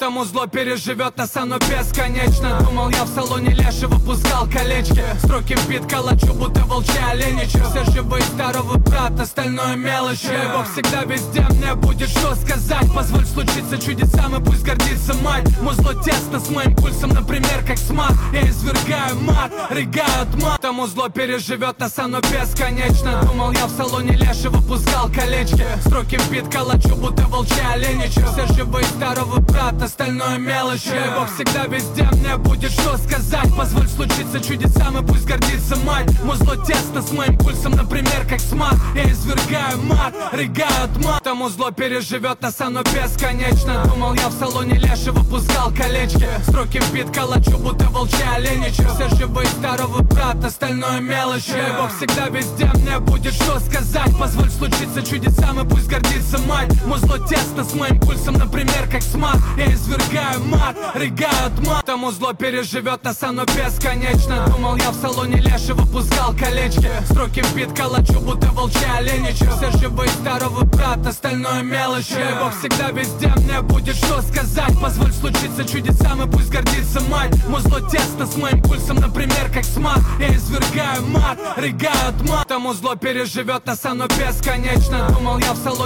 Тому зло переживет нас, оно бесконечно. Думал я в салоне леший, выпускал колечки. Строки в бит калачу, будто волчьи оленичи. Все живые, здоровы, брат, остальное мелочи. Бог всегда везде, мне будет что сказать. Позволь случиться чудесам, и пусть гордится мать. Музло тесно с моим пульсом, например, как смарт. Я извергаю мат, рыгают мат. Тому зло переживет нас, оно бесконечно. Думал я в салоне леший, выпускал колечки. Строки в бит калачу, будто волчьи оленичи. Все живые, здоровы, брат, остальное мелочи. Бог всегда везде, мне будет что сказать. Позволь случиться чудесам, и пусть гордится мать. Музло тесно с моим пульсом, например, как смарт. Я извергаю мат, рыгают мат. Тому зло переживет нас, оно бесконечно. Думал я в салоне леший, выпускал колечки. Строки в бит калачу, будто волчьи оленичи. Все живые, здоровы, брат, остальное мелочи. Бог всегда везде, мне будет что сказать. Позволь случиться чудесам, и пусть гордится мать. Музло тесно с моим пульсом, например, как смарт. Я извергаю мат, рыгают мат. Тому зло переживет нас, оно бесконечно. Думал я в салоне леший, выпускал колечки. Строки в бит калачу, будто волчьи оленичи. Все живые, здоровы, брат, остальное мелочи. Бог всегда везде, мне будет что сказать. Позволь случиться чудесам, и пусть гордится мать. Музло тесно с моим пульсом, например, как смарт. Я извергаю мат, рыгают мат. Тому зло переживет нас, оно бесконечно. Думал я в салоне